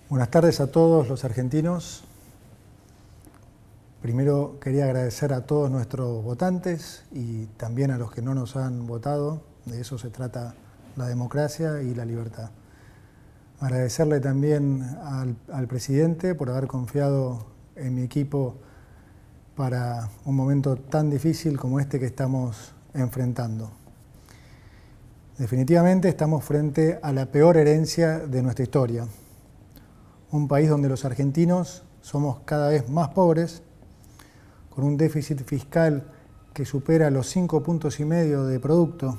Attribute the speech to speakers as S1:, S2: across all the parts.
S1: Buenas tardes a todos los argentinos. Primero quería agradecer a todos nuestros votantes y también a los que no nos han votado. De eso se trata la democracia y la libertad. Agradecerle también al presidente por haber confiado en mi equipo para un momento tan difícil como este que estamos enfrentando. Definitivamente estamos frente a la peor herencia de nuestra historia. Un país donde los argentinos somos cada vez más pobres, con un déficit fiscal que supera los 5,5 puntos de producto,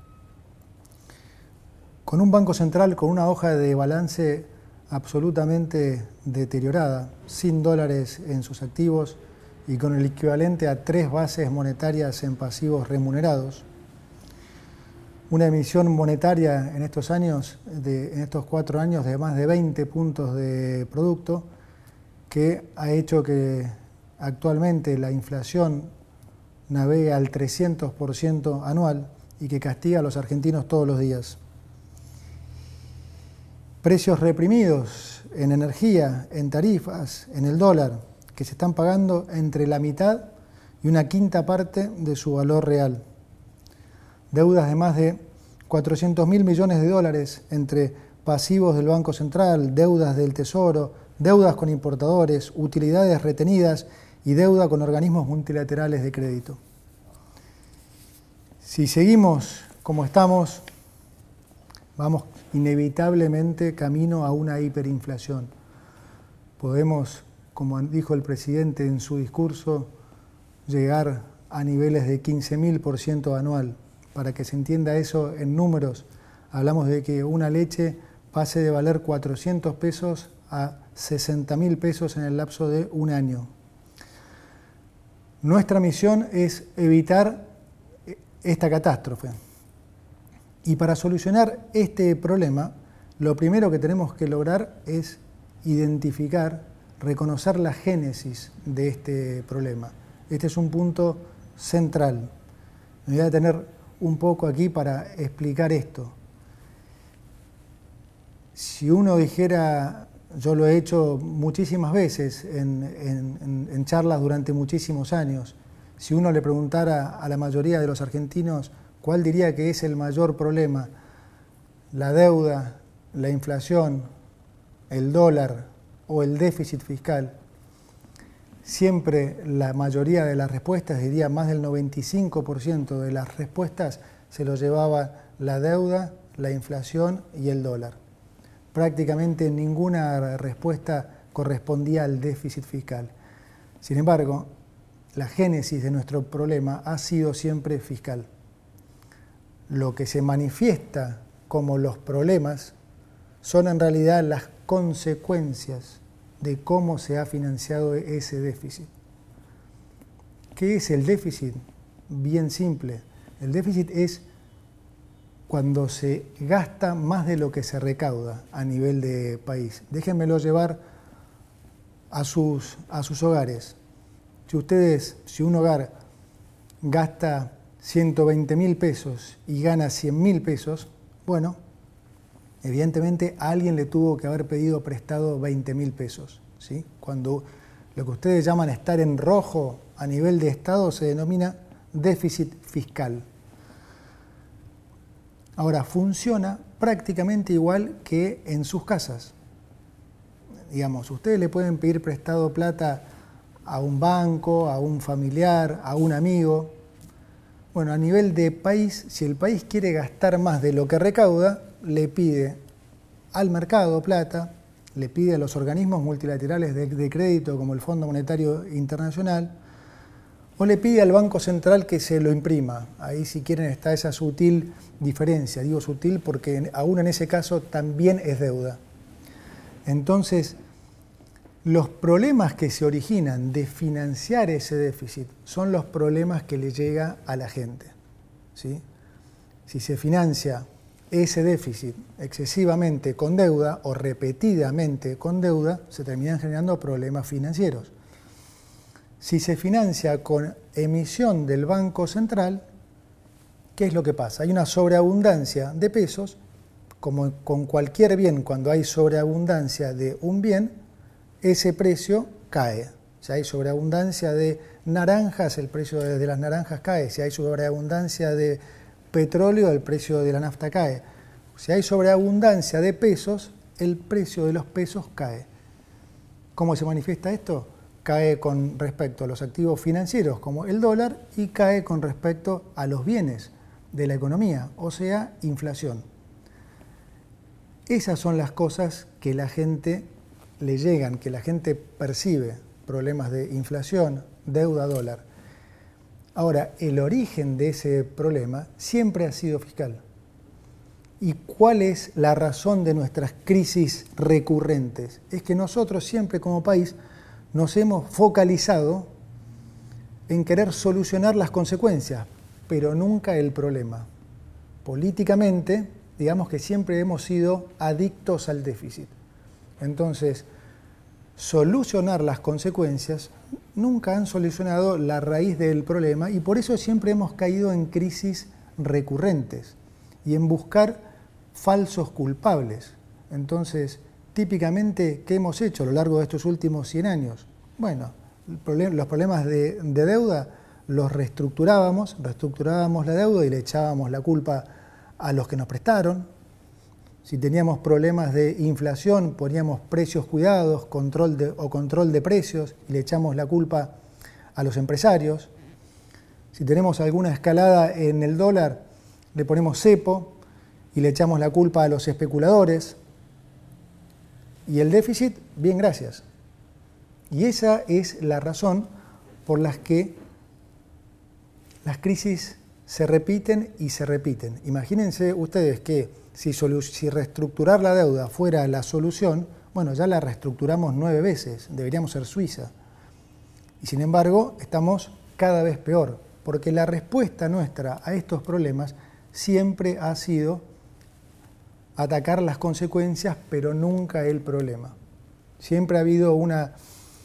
S1: con un Banco Central con una hoja de balance absolutamente deteriorada, sin dólares en sus activos y con el equivalente a 3 bases monetarias en pasivos remunerados. Una emisión monetaria en estos años, en estos 4 años, de más de 20 puntos de producto, que ha hecho que actualmente la inflación navegue al 300% anual y que castiga a los argentinos todos los días. Precios reprimidos en energía, en tarifas, en el dólar, que se están pagando entre la mitad y una quinta parte de su valor real. Deudas de más de 400.000 millones de dólares entre pasivos del Banco Central, deudas del Tesoro, deudas con importadores, utilidades retenidas y deuda con organismos multilaterales de crédito. Si seguimos como estamos, vamos inevitablemente camino a una hiperinflación. Podemos, como dijo el presidente en su discurso, llegar a niveles de 15.000% anual. Para que se entienda eso en números, hablamos de que una leche pase de valer 400 pesos a 60.000 pesos en el lapso de un año. Nuestra misión es evitar esta catástrofe. Y para solucionar este problema, lo primero que tenemos que lograr es identificar, reconocer la génesis de este problema. Este es un punto central. Me voy a detener un poco aquí para explicar esto. Si uno dijera, yo lo he hecho muchísimas veces en charlas durante muchísimos años, si uno le preguntara a la mayoría de los argentinos cuál diría que es el mayor problema, la deuda, la inflación, el dólar o el déficit fiscal, siempre la mayoría de las respuestas, diría más del 95% de las respuestas, se lo llevaba la deuda, la inflación y el dólar. Prácticamente ninguna respuesta correspondía al déficit fiscal. Sin embargo, la génesis de nuestro problema ha sido siempre fiscal. Lo que se manifiesta como los problemas son en realidad las consecuencias de cómo se ha financiado ese déficit. ¿Qué es el déficit? Bien simple. El déficit es cuando se gasta más de lo que se recauda a nivel de país. Déjenmelo llevar a sus hogares. Si un hogar gasta 120.000 pesos y gana 100.000 pesos, bueno, evidentemente a alguien le tuvo que haber pedido prestado 20.000 pesos. ¿Sí? Cuando lo que ustedes llaman estar en rojo a nivel de Estado se denomina déficit fiscal. Ahora, funciona prácticamente igual que en sus casas. Digamos, ustedes le pueden pedir prestado plata a un banco, a un familiar, a un amigo. Bueno, a nivel de país, si el país quiere gastar más de lo que recauda, le pide al mercado plata, le pide a los organismos multilaterales de crédito como el Fondo Monetario Internacional, o le pide al Banco Central que se lo imprima. Ahí, si quieren, está esa sutil diferencia. Digo sutil porque aún en ese caso también es deuda. Entonces, los problemas que se originan de financiar ese déficit son los problemas que le llega a la gente. ¿Sí? Si se financia ese déficit excesivamente con deuda o repetidamente con deuda, se terminan generando problemas financieros. Si se financia con emisión del Banco Central, ¿qué es lo que pasa? Hay una sobreabundancia de pesos como con cualquier bien, cuando hay sobreabundancia de un bien, ese precio cae. Si hay sobreabundancia de naranjas, el precio de las naranjas cae. Si hay sobreabundancia de petróleo, el precio de la nafta cae. Si hay sobreabundancia de pesos, el precio de los pesos cae. ¿Cómo se manifiesta esto? Cae con respecto a los activos financieros como el dólar y cae con respecto a los bienes de la economía, o sea, inflación. Esas son las cosas que la gente le llegan, que la gente percibe, problemas de inflación, deuda, dólar. Ahora, el origen de ese problema siempre ha sido fiscal. ¿Y cuál es la razón de nuestras crisis recurrentes? Es que nosotros siempre como país nos hemos focalizado en querer solucionar las consecuencias, pero nunca el problema. Políticamente, digamos que siempre hemos sido adictos al déficit. Entonces, solucionar las consecuencias nunca han solucionado la raíz del problema y por eso siempre hemos caído en crisis recurrentes y en buscar falsos culpables. Entonces, típicamente, ¿qué hemos hecho a lo largo de estos últimos 100 años? Bueno, los problemas de deuda los reestructurábamos la deuda y le echábamos la culpa a los que nos prestaron. Si teníamos problemas de inflación, poníamos precios cuidados, control de precios y le echamos la culpa a los empresarios. Si tenemos alguna escalada en el dólar, le ponemos cepo y le echamos la culpa a los especuladores. Y el déficit, bien, gracias. Y esa es la razón por la que las crisis se repiten y se repiten. Imagínense ustedes que si reestructurar la deuda fuera la solución, bueno, ya la reestructuramos 9 veces, deberíamos ser Suiza. Y sin embargo, estamos cada vez peor, porque la respuesta nuestra a estos problemas siempre ha sido atacar las consecuencias, pero nunca el problema. Siempre ha habido una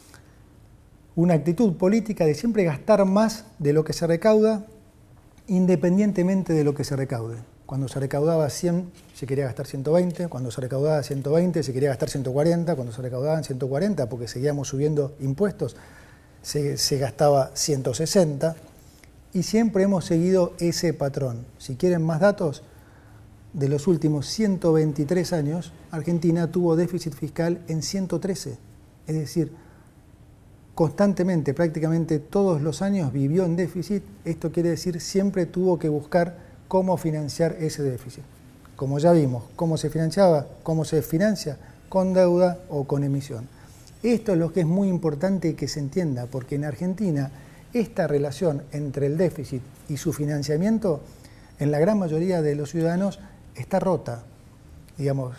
S1: actitud política de siempre gastar más de lo que se recauda, independientemente de lo que se recaude. Cuando se recaudaba 100, se quería gastar 120, cuando se recaudaba 120, se quería gastar 140, cuando se recaudaban 140, porque seguíamos subiendo impuestos, se gastaba 160, y siempre hemos seguido ese patrón. Si quieren más datos, de los últimos 123 años, Argentina tuvo déficit fiscal en 113, es decir, constantemente, prácticamente todos los años vivió en déficit. Esto quiere decir siempre tuvo que buscar cómo financiar ese déficit. Como ya vimos, cómo se financiaba, cómo se financia, con deuda o con emisión. Esto es lo que es muy importante que se entienda, porque en Argentina esta relación entre el déficit y su financiamiento, en la gran mayoría de los ciudadanos, está rota. Digamos,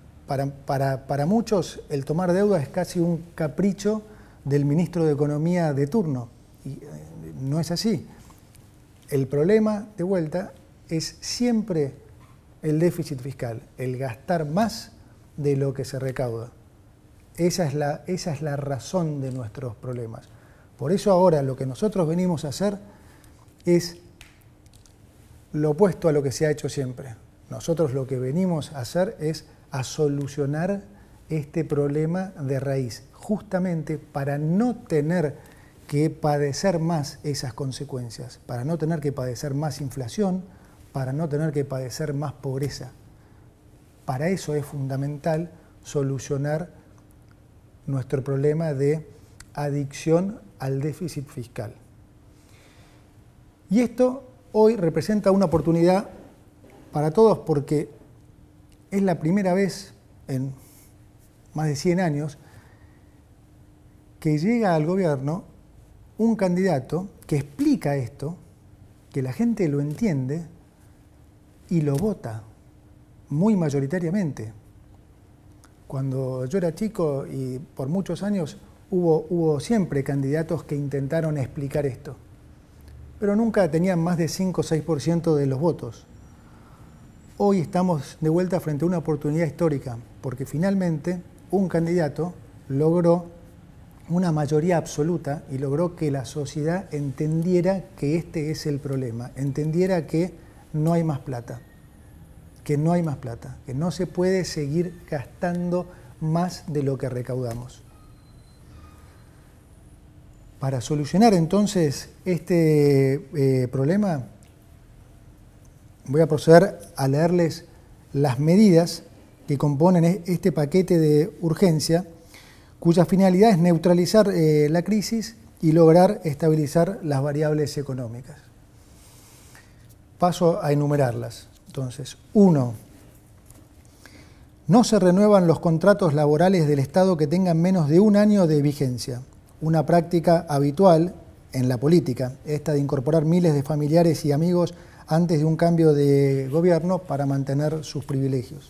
S1: para muchos el tomar deuda es casi un capricho del ministro de Economía de turno, y no es así. El problema, de vuelta, es siempre el déficit fiscal, el gastar más de lo que se recauda. Esa es la razón de nuestros problemas. Por eso ahora lo que nosotros venimos a hacer es lo opuesto a lo que se ha hecho siempre. Nosotros lo que venimos a hacer es a solucionar este problema de raíz, justamente para no tener que padecer más esas consecuencias, para no tener que padecer más inflación, para no tener que padecer más pobreza. Para eso es fundamental solucionar nuestro problema de adicción al déficit fiscal. Y esto hoy representa una oportunidad para todos porque es la primera vez en más de 100 años que llega al gobierno un candidato que explica esto, que la gente lo entiende y lo vota muy mayoritariamente. Cuando yo era chico y por muchos años hubo siempre candidatos que intentaron explicar esto, pero nunca tenían más de 5 o 6% de los votos. Hoy estamos de vuelta frente a una oportunidad histórica, porque finalmente un candidato logró una mayoría absoluta y logró que la sociedad entendiera que este es el problema, entendiera que no hay más plata. que no hay más plata, que no se puede seguir gastando más de lo que recaudamos. Para solucionar entonces este problema, voy a proceder a leerles las medidas que componen este paquete de urgencia, cuya finalidad es neutralizar la crisis y lograr estabilizar las variables económicas. Paso a enumerarlas. Entonces, 1. No se renuevan los contratos laborales del Estado que tengan menos de un año de vigencia. Una práctica habitual en la política, esta de incorporar miles de familiares y amigos antes de un cambio de gobierno para mantener sus privilegios.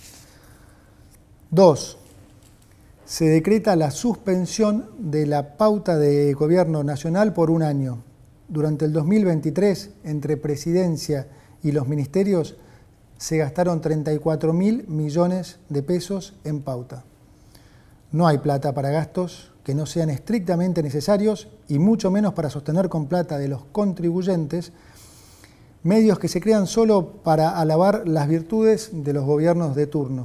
S1: 2. Se decreta la suspensión de la pauta de gobierno nacional por un año. Durante el 2023, entre Presidencia y los ministerios, se gastaron 34.000 millones de pesos en pauta. No hay plata para gastos que no sean estrictamente necesarios y mucho menos para sostener con plata de los contribuyentes medios que se crean solo para alabar las virtudes de los gobiernos de turno.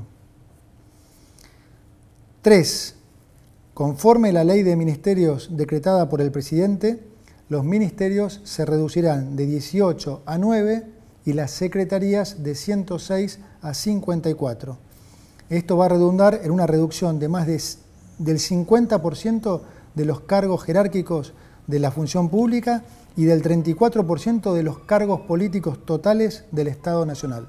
S1: 3. Conforme la ley de ministerios decretada por el presidente, los ministerios se reducirán de 18 a 9 y las secretarías de 106 a 54. Esto va a redundar en una reducción de más del 50% de los cargos jerárquicos de la función pública y del 34% de los cargos políticos totales del Estado Nacional.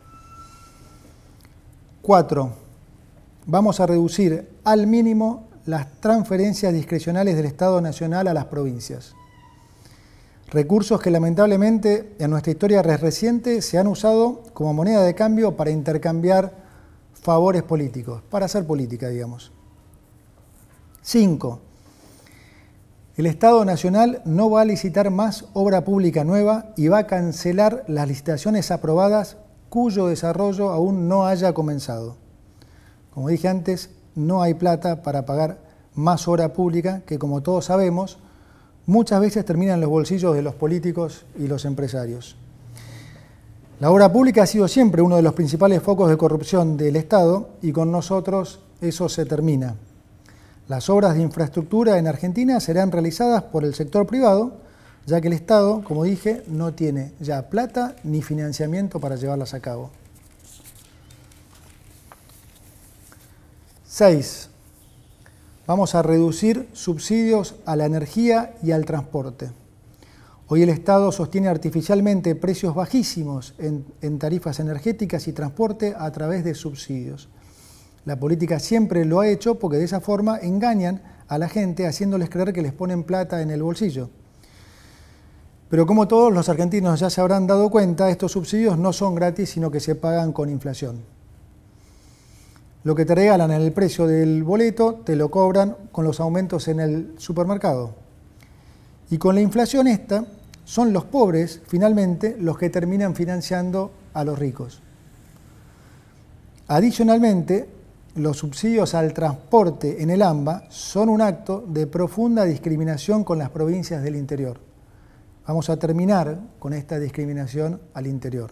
S1: 4. Vamos a reducir al mínimo las transferencias discrecionales del Estado Nacional a las provincias. Recursos que lamentablemente en nuestra historia reciente se han usado como moneda de cambio para intercambiar favores políticos, para hacer política, digamos. 5. El Estado Nacional no va a licitar más obra pública nueva y va a cancelar las licitaciones aprobadas cuyo desarrollo aún no haya comenzado. Como dije antes, no hay plata para pagar más obra pública que, como todos sabemos, muchas veces termina en los bolsillos de los políticos y los empresarios. La obra pública ha sido siempre uno de los principales focos de corrupción del Estado y con nosotros eso se termina. Las obras de infraestructura en Argentina serán realizadas por el sector privado, ya que el Estado, como dije, no tiene ya plata ni financiamiento para llevarlas a cabo. 6. Vamos a reducir subsidios a la energía y al transporte. Hoy el Estado sostiene artificialmente precios bajísimos en tarifas energéticas y transporte a través de subsidios. La política siempre lo ha hecho porque de esa forma engañan a la gente haciéndoles creer que les ponen plata en el bolsillo. Pero como todos los argentinos ya se habrán dado cuenta, estos subsidios no son gratis, sino que se pagan con inflación. Lo que te regalan en el precio del boleto, te lo cobran con los aumentos en el supermercado. Y con la inflación esta, son los pobres, finalmente, los que terminan financiando a los ricos. Adicionalmente, los subsidios al transporte en el AMBA son un acto de profunda discriminación con las provincias del interior. Vamos a terminar con esta discriminación al interior.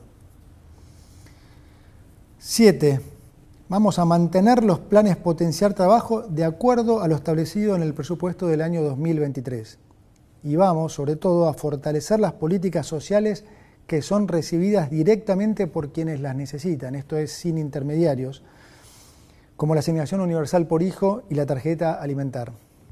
S1: 7. Vamos a mantener los planes potenciar trabajo de acuerdo a lo establecido en el presupuesto del año 2023. Y vamos, sobre todo, a fortalecer las políticas sociales que son recibidas directamente por quienes las necesitan, esto es, sin intermediarios, como la asignación universal por hijo y la tarjeta alimentar.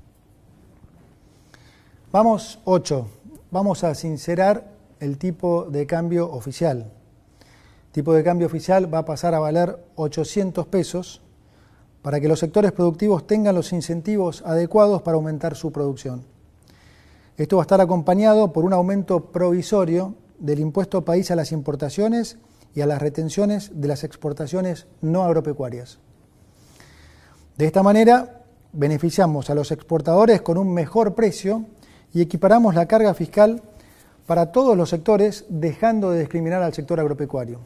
S1: 8. Vamos a sincerar el tipo de cambio oficial. El tipo de cambio oficial va a pasar a valer 800 pesos para que los sectores productivos tengan los incentivos adecuados para aumentar su producción. Esto va a estar acompañado por un aumento provisorio del impuesto país a las importaciones y a las retenciones de las exportaciones no agropecuarias. De esta manera, beneficiamos a los exportadores con un mejor precio y equiparamos la carga fiscal para todos los sectores, dejando de discriminar al sector agropecuario.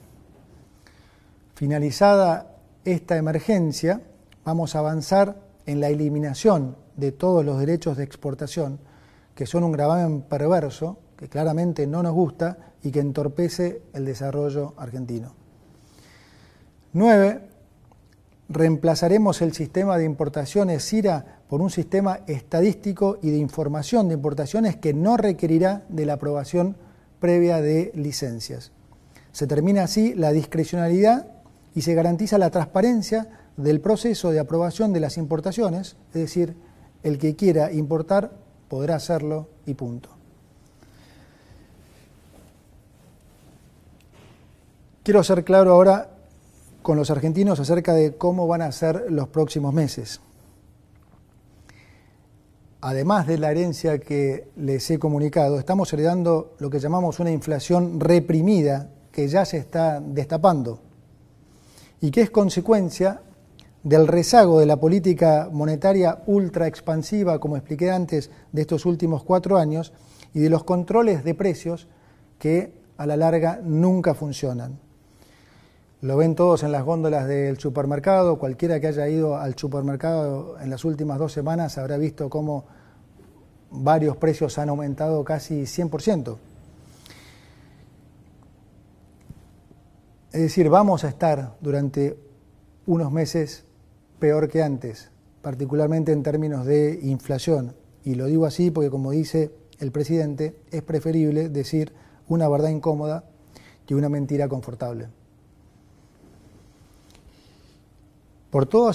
S1: Finalizada esta emergencia, vamos a avanzar en la eliminación de todos los derechos de exportación, que son un gravamen perverso, que claramente no nos gusta y que entorpece el desarrollo argentino. 9. Reemplazaremos el sistema de importaciones SIRA por un sistema estadístico y de información de importaciones que no requerirá de la aprobación previa de licencias. Se termina así la discrecionalidad y se garantiza la transparencia del proceso de aprobación de las importaciones, es decir, el que quiera importar podrá hacerlo y punto. Quiero ser claro ahora con los argentinos acerca de cómo van a ser los próximos meses. Además de la herencia que les he comunicado, estamos heredando lo que llamamos una inflación reprimida que ya se está destapando y que es consecuencia del rezago de la política monetaria ultra expansiva, como expliqué antes, de estos últimos 4 años y de los controles de precios que a la larga nunca funcionan. Lo ven todos en las góndolas del supermercado. Cualquiera que haya ido al supermercado en las últimas 2 semanas habrá visto cómo varios precios han aumentado casi 100%. Es decir, vamos a estar durante unos meses peor que antes, particularmente en términos de inflación. Y lo digo así porque, como dice el presidente, es preferible decir una verdad incómoda que una mentira confortable. Por toda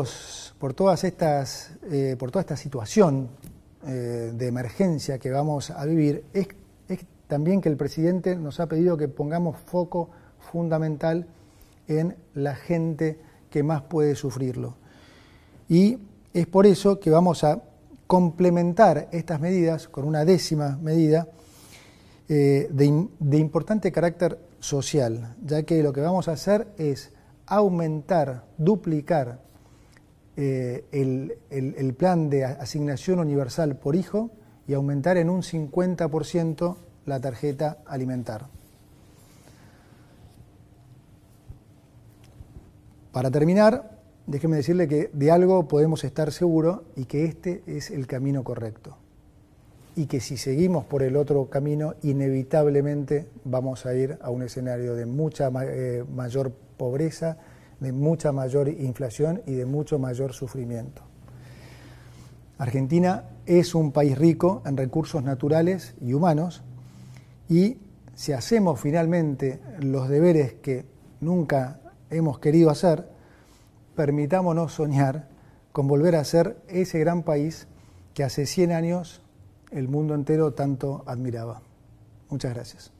S1: esta situación de emergencia que vamos a vivir, es también que el presidente nos ha pedido que pongamos foco fundamental en la gente que más puede sufrirlo. Y es por eso que vamos a complementar estas medidas con una 10ª medida de importante carácter social, ya que lo que vamos a hacer es aumentar, duplicar el plan de asignación universal por hijo y aumentar en un 50% la tarjeta alimentar. Para terminar, déjeme decirle que de algo podemos estar seguros y que este es el camino correcto. Y que si seguimos por el otro camino, inevitablemente vamos a ir a un escenario de mucha mayor pobreza, de mucha mayor inflación y de mucho mayor sufrimiento. Argentina es un país rico en recursos naturales y humanos y si hacemos finalmente los deberes que nunca hemos querido hacer, permitámonos soñar con volver a ser ese gran país que hace 100 años el mundo entero tanto admiraba. Muchas gracias.